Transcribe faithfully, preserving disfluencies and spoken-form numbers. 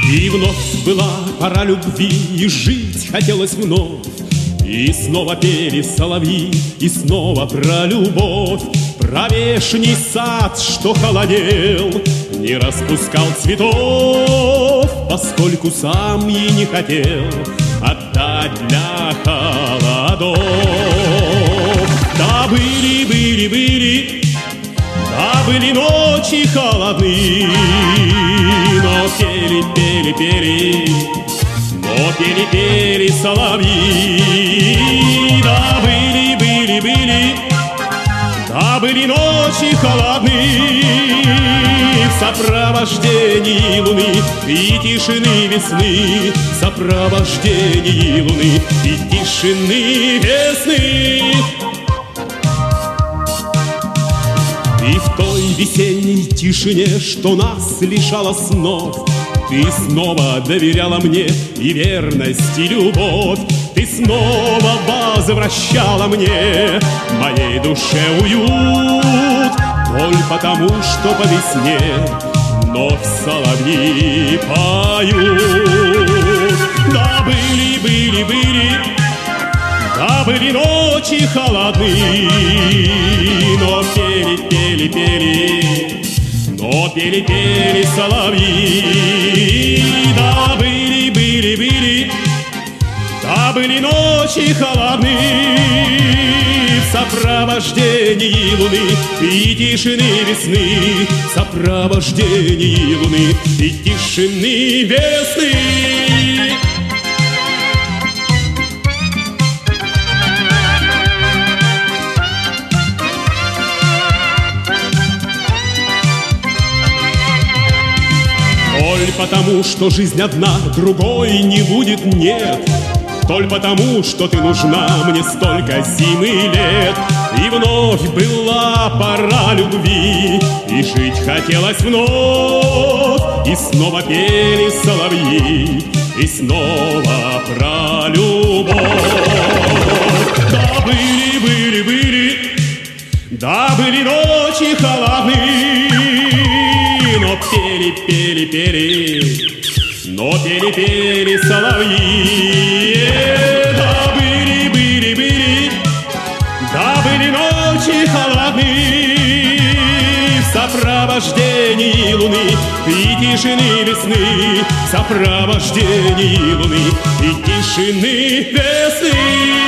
И вновь была пора любви, и жить хотелось вновь. И снова пели соловьи, и снова про любовь. Про вешний сад, что холодел, не распускал цветов, поскольку сам ей не хотел отдать для холодов. Да были, были, были, да были ночи холодны, но пели, пели, пели, но пели, пели соловьи. Да были, были, были, да были ночи холодны, в сопровождении луны и тишины весны, в сопровождении луны и тишины весны. И в той весенней тишине, что нас лишало снов, ты снова доверяла мне и верность, и любовь. Ты снова возвращала мне, моей душе уют, только потому, что по весне вновь соловьи поют. Да были, были, были, да были ночи холодны, но пели, пели, пели, но пели, пели соловьи. Да были, были, были, да были ночи холодны, в сопровождении луны и тишины весны, в сопровождении луны и тишины весны. Толь потому, что жизнь одна, другой не будет, нет. Толь потому, что ты нужна мне столько зим и лет. И вновь была пора любви, и жить хотелось вновь. И снова пели соловьи, и снова про любовь. Да были, были, были, да были ночи холодны, но пели, пели, пели, но пели, пели соловьи. Да были, были, были, да были ночи холодны, в сопровождении луны и тишины весны, в сопровождении луны и тишины весны.